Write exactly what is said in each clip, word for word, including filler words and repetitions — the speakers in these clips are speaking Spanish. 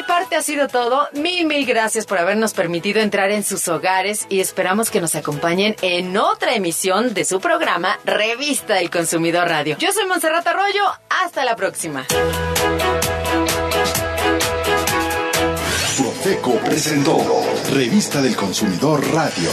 parte ha sido todo. Mil, mil gracias por habernos permitido entrar en sus hogares y esperamos que nos acompañen en otra emisión de su programa Revista del Consumidor Radio. Yo soy Montserrat Arroyo. Hasta la próxima. Profeco presentó Revista del Consumidor Radio.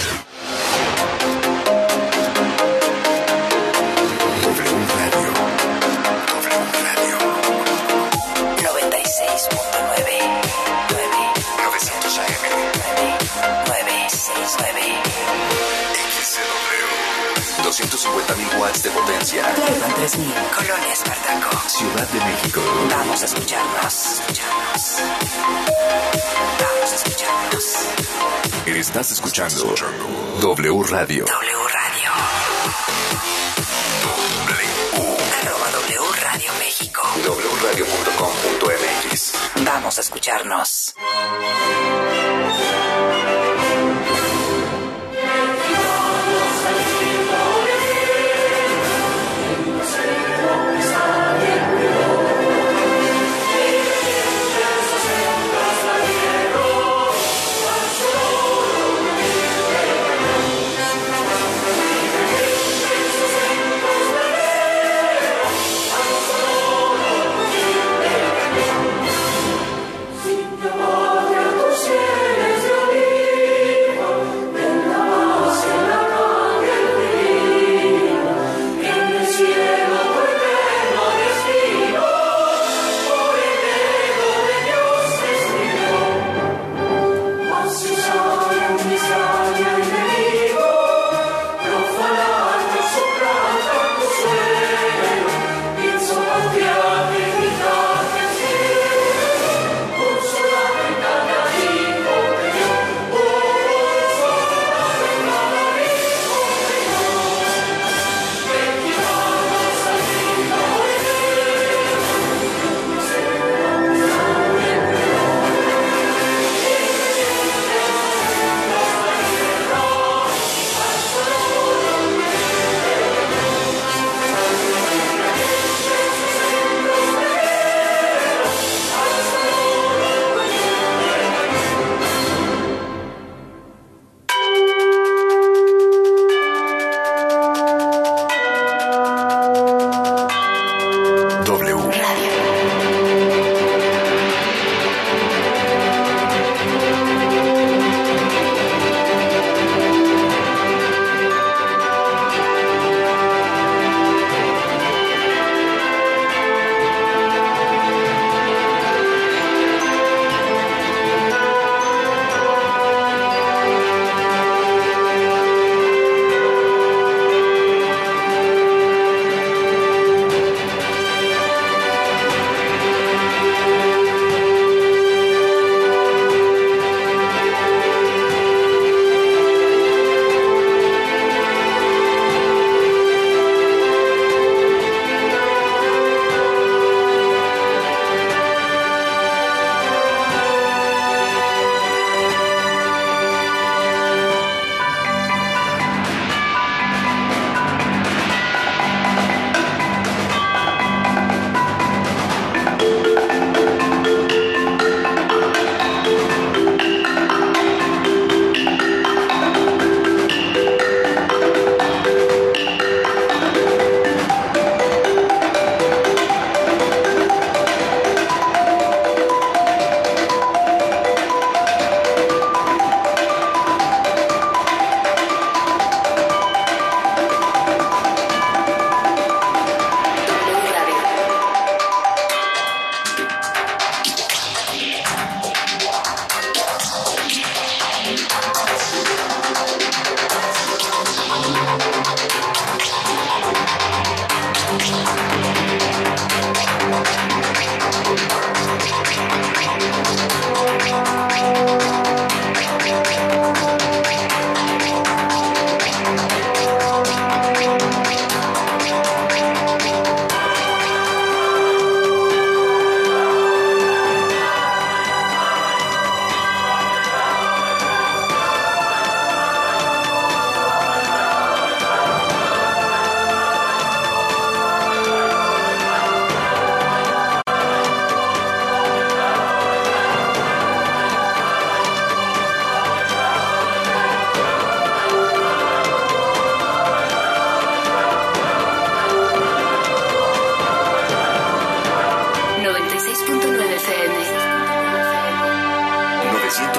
doscientos cincuenta mil watts de potencia. Cleveland tres mil. Colonia Espartaco. Ciudad de México. Vamos a escucharnos. Escucharnos. Vamos a escucharnos. Estás escuchando W Radio. W Radio. W. Arroba W Radio México. w radio punto com punto m x. Vamos a escucharnos. Signore, tu sei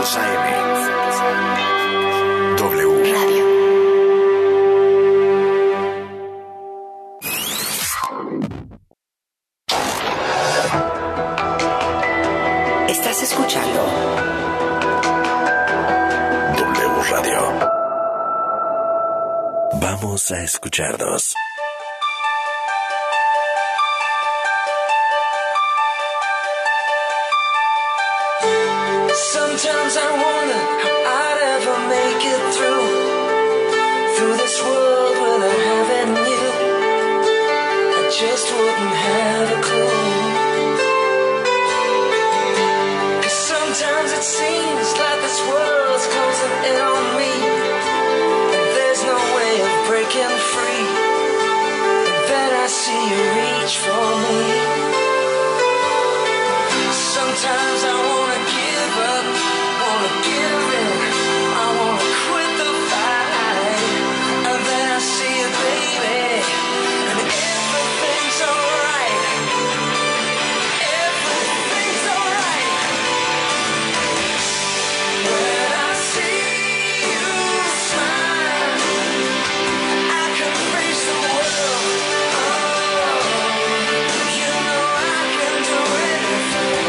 novecientos A M. W Radio. Estás escuchando W Radio. Vamos a escucharnos. Sometimes I wonder how I'd ever make it through Through this world without having you I just wouldn't have a clue Cause sometimes it seems like this world's closing in on me And there's no way of breaking free And then I see you reach for me Sometimes I wanna give up, wanna give in, I wanna quit the fight, and then I see you, baby, and everything's alright, everything's alright. When I see you smile, I can face the world, oh, you know I can do anything.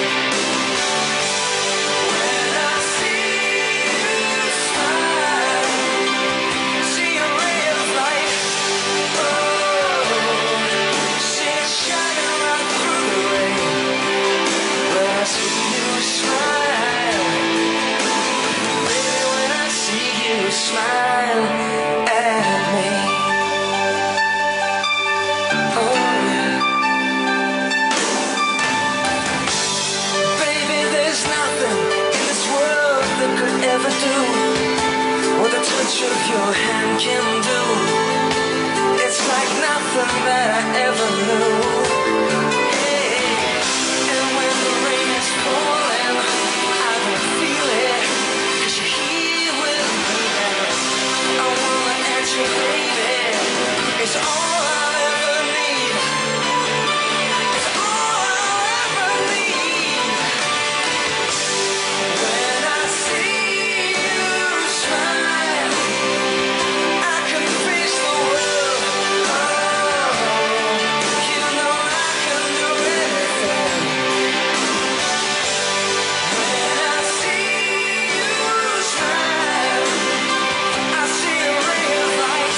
Smile at me. Oh yeah. Baby, there's nothing in this world that could ever do what the touch of your hand can do. It's like nothing that I ever knew. Hey, and when the rain is falling, I can feel it. Cause you're here with me. I wanna answer, baby. It's all I'll ever need. It's all I'll ever need. When I see you smile, I can face the world. Oh, you know I can do anything. When I see you smile, I see a ray of light.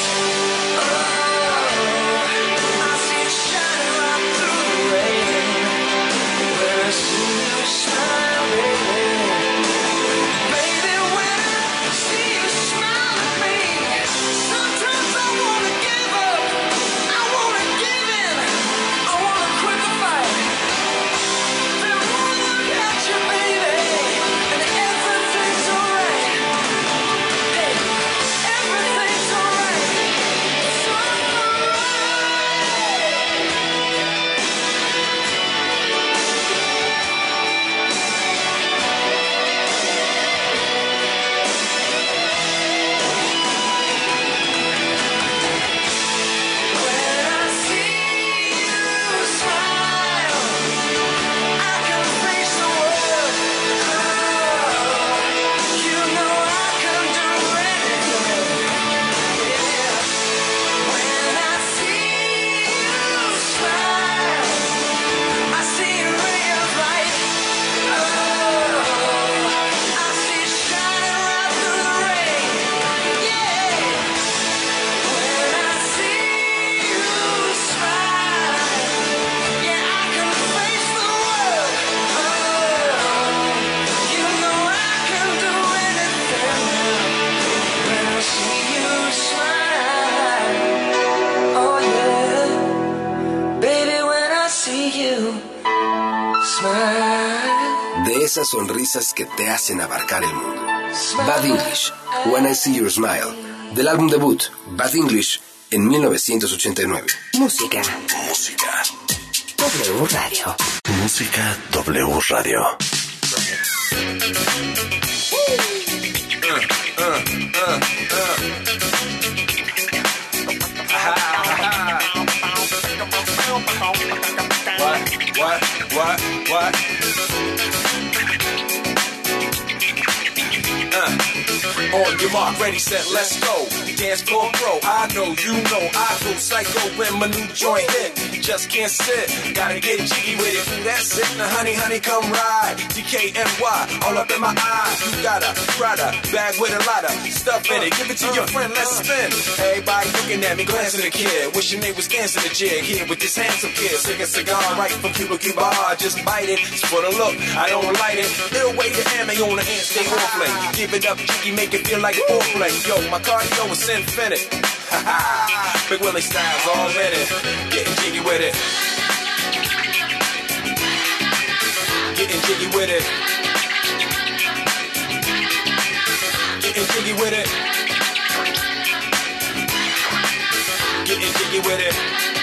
Oh, I see it shining right through the rain. When I see you smile, baby, baby, when I see you smile at me, sometimes I wanna give up, I wanna give in, I wanna quit the fight. Then one look at you, baby, and everything's alright. Hey, everything's alright. It's alright. When I see you smile, I can face the world. Oh, you know I can do anything. Yeah. When I see you smile, I see a ray of light. Oh, I see it shining right through the rain. Yeah. When I see you smile, yeah, I can face the world. Oh, you know I can do anything. When I see you smile, oh yeah, baby, when I see you smile. De esas sonrisas que te hacen abarcar el mundo. Bad English, When I See Your Smile, del álbum debut Bad English en mil novecientos ochenta y nueve. música. Música. W Radio. Música W Radio. What? What? What? Uh, on your mark, ready, set, let's go. Dance floor pro, I know, you know, I go psycho when my new joint hit. Just can't sit, gotta get jiggy with it. That's it, now honey, honey, come ride. D K N Y, all up in my eye. You got a Prada bag with a lot of stuff in it. Give it to your friend, let's spin. Everybody looking at me, glancing at the kid. Wishing they was dancing the jig here with this handsome kid. Sick a cigar right from Cuba Cuba. I just bite it, it's for the look, I don't light it. It'll wait the ammo on the hand, stay on play. Give it up, jiggy, make it feel like a foreplay. Yo, my cardio is infinite. Ha ha, Big Willie style's all in it. Getting jiggy with it. Getting jiggy with it. Getting jiggy with it. Getting jiggy with it.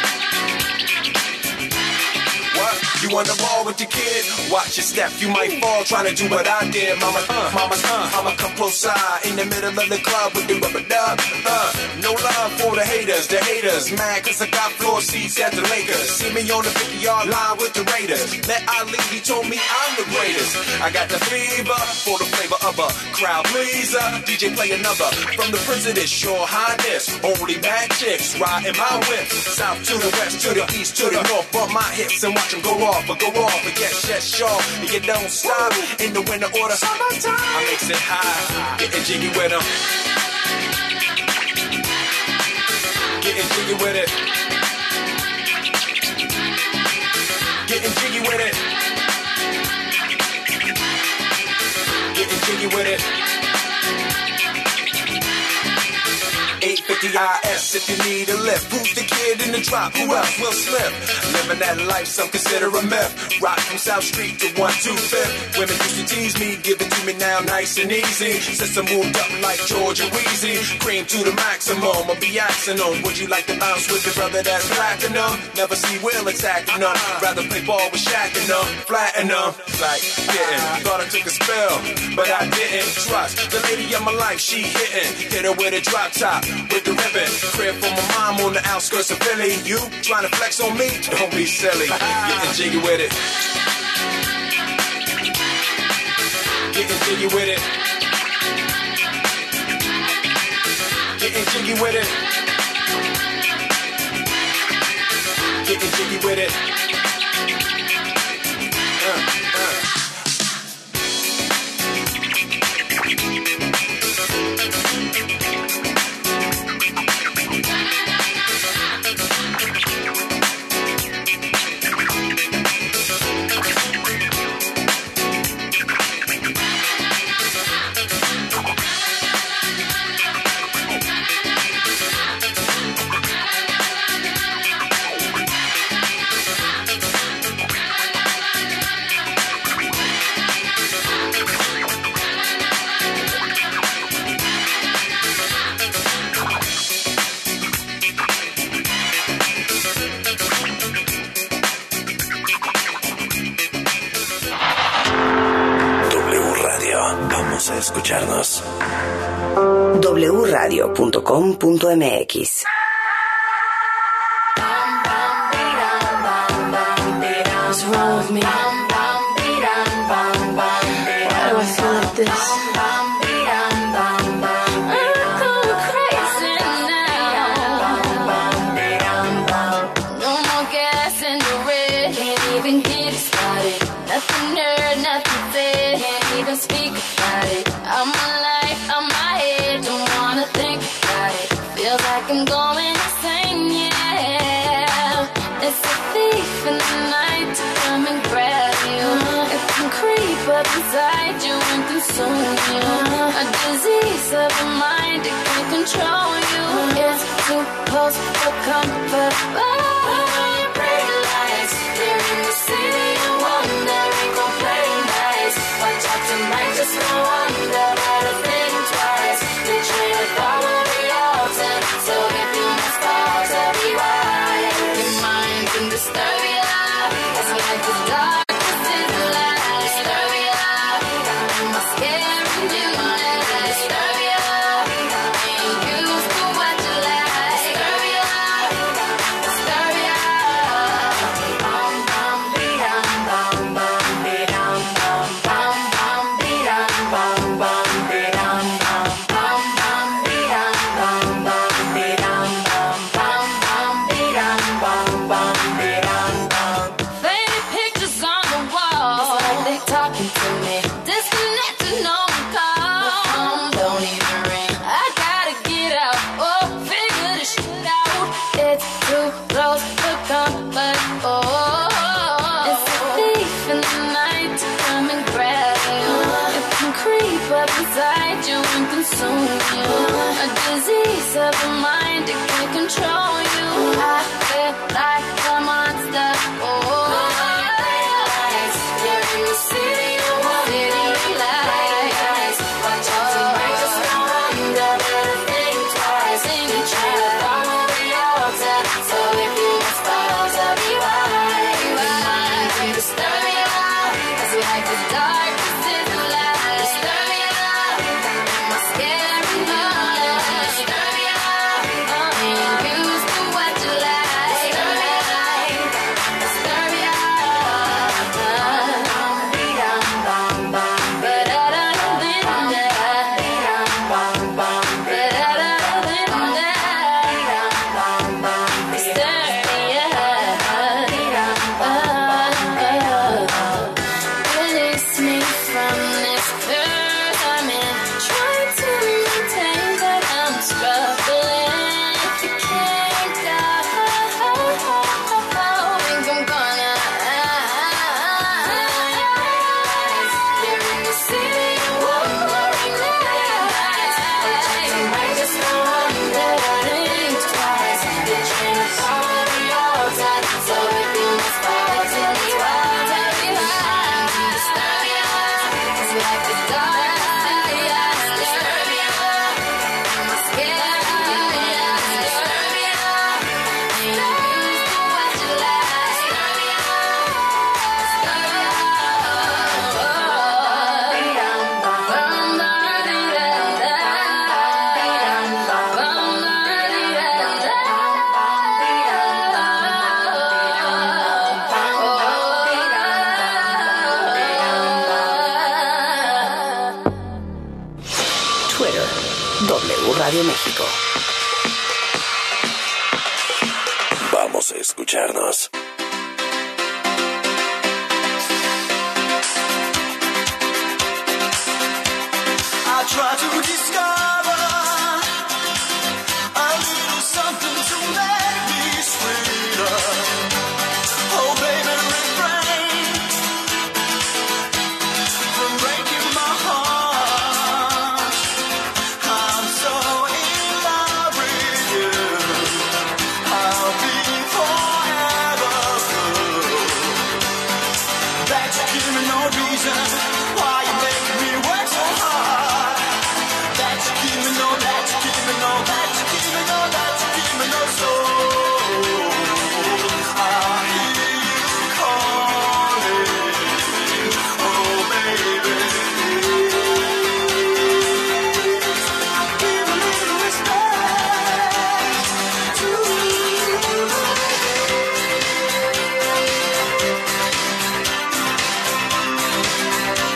What? You on the ball with the kid? Watch your step, you might fall trying to do what I did. Mama, uh, mama, uh, I'ma come close side in the middle of the club with the rubber dub. Uh, no love for the haters, the haters mad cause I got floor seats at the Lakers. See me on the fifty-yard line with the Raiders. Let Ali, he told me I'm the greatest. I got the fever for the flavor of a crowd pleaser. D J play another from the Prince of this Your Highness. Only bad chicks riding my whip. South to the west, to the east, to the north. Bump my hips and watch them go off, but go off, but get shut sharp. And you don't stop in the winter order. Summertime, I makes it high, getting jiggy with them. Getting jiggy with it. Getting jiggy with it. Getting jiggy with it. eight fifty I S if you need a lift. Who's the kid in the drop? Who else will slip? Living that life, some consider a myth. Rock from South Street to one two fifth. Women used to tease me, give it to me now nice and easy. Since I moved up like Georgia Wheezy, cream to the maximum, I'll be axing them. Would you like to bounce with your brother that's platinum? Never see Will attacking them. Rather play ball with Shaq and them, flatten them. Like, getting, thought I took a spell, but I didn't. Trust the lady of my life, she hitting. Hit her with a drop top, with the ribbon. Crib for my mom on the outskirts of Philly. You trying to flex on me? Don't be silly. Getting jiggy with it. Getting jiggy with it. Getting jiggy with it. Getting jiggy with it. Uh, uh. A escucharnos. w radio punto com punto m x. What's wrong with me? Why do I feel like this? Speak about it. I'm alive, I'm my head, don't wanna think about it. Feels like I'm going insane, yeah. It's a thief in the night to come and grab you. It can creep up inside you and consume you. A disease of the mind, it can control you. It's too close for comfort. Bright lights, they're in the city of wonder, ain't gon' play nice. Watch out, you might just go under, better think twice. The train of thought will be altered, so if you must fall to be wise, your mind can disturb you. It's like the darkness is the light. Disturb you, I'm scaring you. Disturb you, ain't used to what you like. Disturb you, disturb you. Bum bum be dum bum bum be dum bum bum bum be dum bum bum talking to me. Disconnect to no call. The phone don't even ring. I gotta get out. Oh, figure this shit out. It's too close for comfort. Oh, it's a thief in the night to come and grab you. It can creep up inside you and consume you. A disease of the mind, it can control you. I feel like a monster. Oh, you're in the city of city lights. Watch out to break the storm. Better think twice. Sing a trail from the altar. So if you must fall, I'll be right. Remind me to stir me up. It's like the darkness is the light. Stir me up. My scary mind. Stir me up. I'm used to what you like. Stir me up. Stir me up. Release me from this curse I'm in. Try to maintain, but I'm struggling. If you can't go, think I'm gonna. You're in the city of wandering lights. Break the storm, better think twice. The train of thought we all time. So if you must fall, tell me why. Tell me why. Stir me up. It's like the dark. Stir me up. I'm scared. Stir me up. Ain't used to what you like. Stir me up. Stir Twitter, W Radio México. Vamos a escucharnos. I try to discover a little something to make me sweeter. Oh, baby, refrain from breaking my heart. I'm so in love with you. I'll be forever good. That you give me no reason why you make me work so hard. That you give me no, that you give me no, that you give me no, that you give me no soul. I hear you calling, oh baby. Give a little respect to me.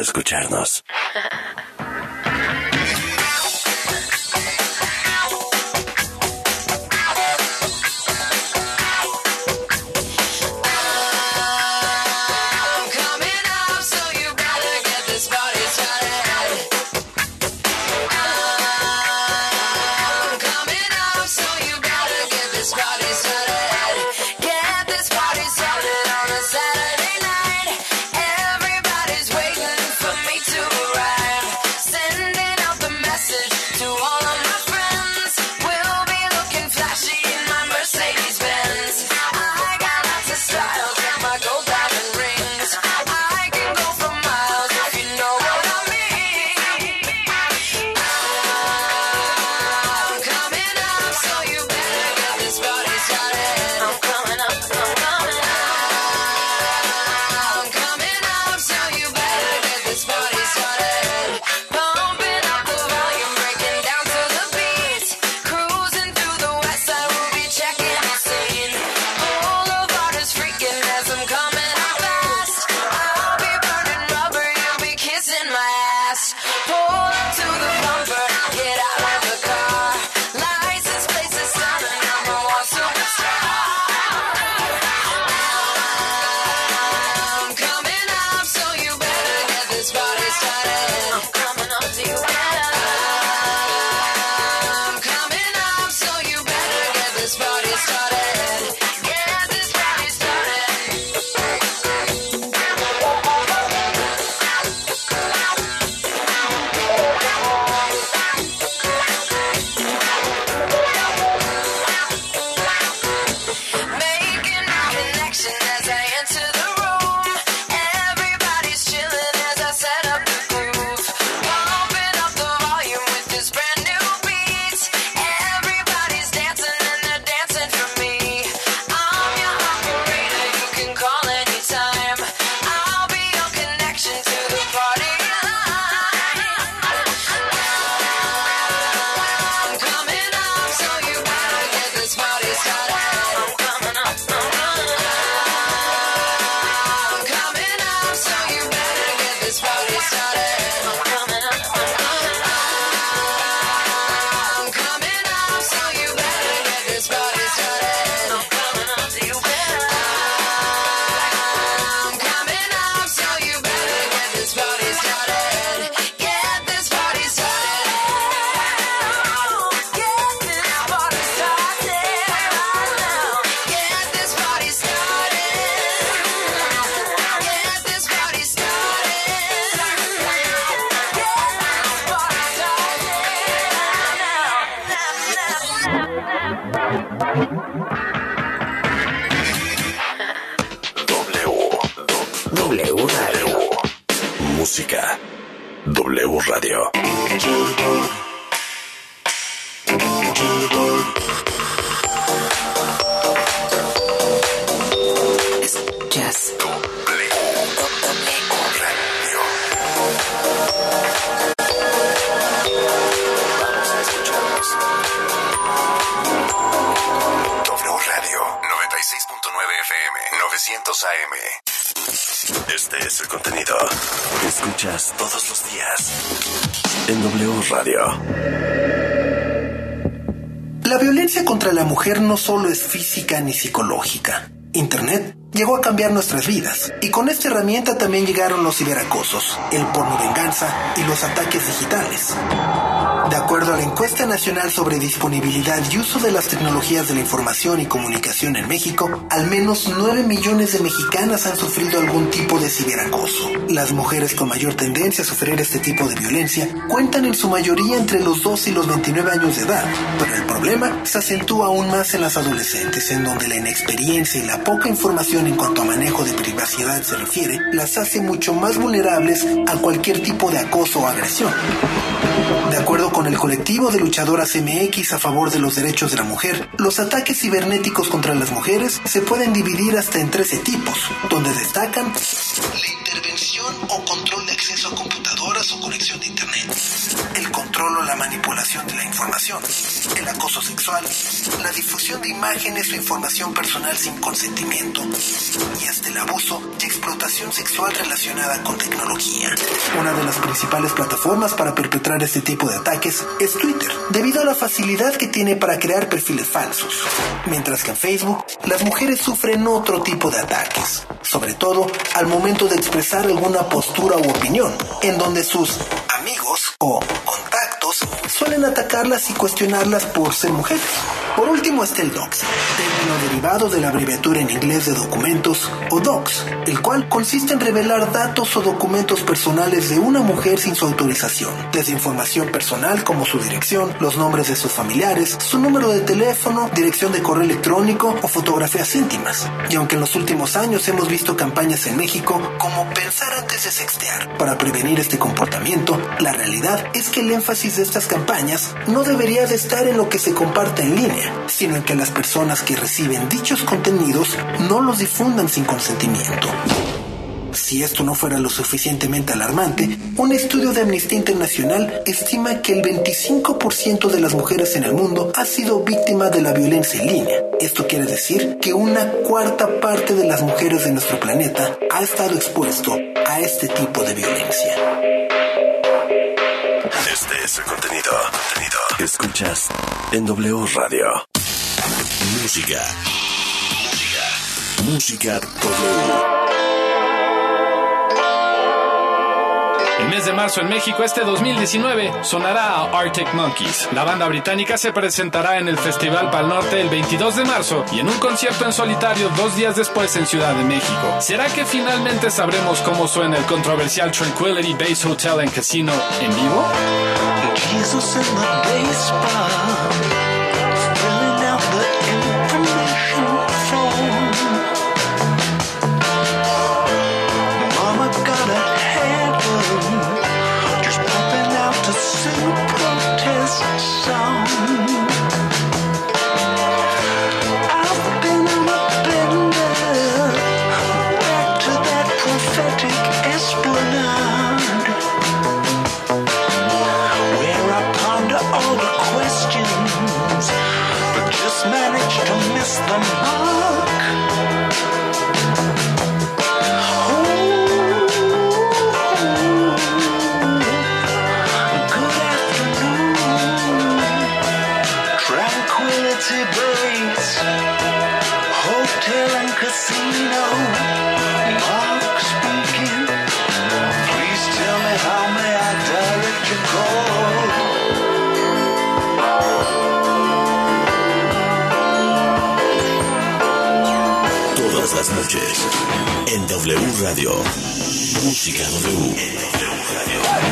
a escucharnos. W Radio. Música. W Radio. Escuchas W Radio. Vamos a escucharnos. W Radio noventa y seis punto nueve F M, novecientos A M. Este es el contenido que escuchas todos los días en W Radio. La violencia contra la mujer no solo es física ni psicológica. Internet llegó a cambiar nuestras vidas, y con esta herramienta también llegaron los ciberacosos, el pornovenganza y los ataques digitales. De acuerdo a la encuesta nacional sobre disponibilidad y uso de las tecnologías de la información y comunicación en México, al menos nueve millones de mexicanas han sufrido algún tipo de ciberacoso. Las mujeres con mayor tendencia a sufrir este tipo de violencia cuentan en su mayoría entre los doce y los veintinueve años de edad, pero el problema se acentúa aún más en las adolescentes, en donde la inexperiencia y la poca información en cuanto a manejo de privacidad se refiere, las hace mucho más vulnerables a cualquier tipo de acoso o agresión. De acuerdo con el colectivo de luchadoras M X a favor de los derechos de la mujer, los ataques cibernéticos contra las mujeres se pueden dividir hasta en trece tipos, donde destacan la intervención o control de acceso a computadoras o conexión de internet, el control control o la manipulación de la información, el acoso sexual, la difusión de imágenes o información personal sin consentimiento y hasta el abuso y explotación sexual relacionada con tecnología. Una de las principales plataformas para perpetrar este tipo de ataques es Twitter, debido a la facilidad que tiene para crear perfiles falsos, mientras que en Facebook las mujeres sufren otro tipo de ataques, sobre todo al momento de expresar alguna postura u opinión, en donde sus amigos o contactos suelen atacarlas y cuestionarlas por ser mujeres. Por último está el doxing, término derivado de la abreviatura en inglés de documentos o docs, el cual consiste en revelar datos o documentos personales de una mujer sin su autorización, desde información personal como su dirección, los nombres de sus familiares, su número de teléfono, dirección de correo electrónico o fotografías íntimas. Y aunque en los últimos años hemos visto campañas en México como pensar antes de sextear para prevenir este comportamiento, la realidad es que el énfasis de estas campañas no debería de estar en lo que se comparte en línea, sino en que las personas que reciben dichos contenidos no los difundan sin consentimiento. Si esto no fuera lo suficientemente alarmante, un estudio de Amnistía Internacional estima que el veinticinco por ciento de las mujeres en el mundo ha sido víctima de la violencia en línea. Esto quiere decir que una cuarta parte de las mujeres de nuestro planeta ha estado expuesto a este tipo de violencia. Este es el contenido, contenido que escuchas en W Radio. Música. Música. Música W. El mes de marzo en México, este dos mil diecinueve, sonará a Arctic Monkeys. La banda británica se presentará en el Festival Pal Norte el veintidós de marzo y en un concierto en solitario dos días después en Ciudad de México. ¿Será que finalmente sabremos cómo suena el controversial Tranquility Base Hotel and Casino en vivo? Jesus in the baseball, filling out the information form. Mama got a headache, just popping out to sing a protest song. I've been on a bender, back to that prophetic esplanade, where I ponder all the questions, but just manage to miss the mark. Oh, good afternoon, Tranquility Base, Hotel and Casino, Mark speaking. Please tell me how may I direct your call. Todas las noches en W Radio. Música W. En W Radio.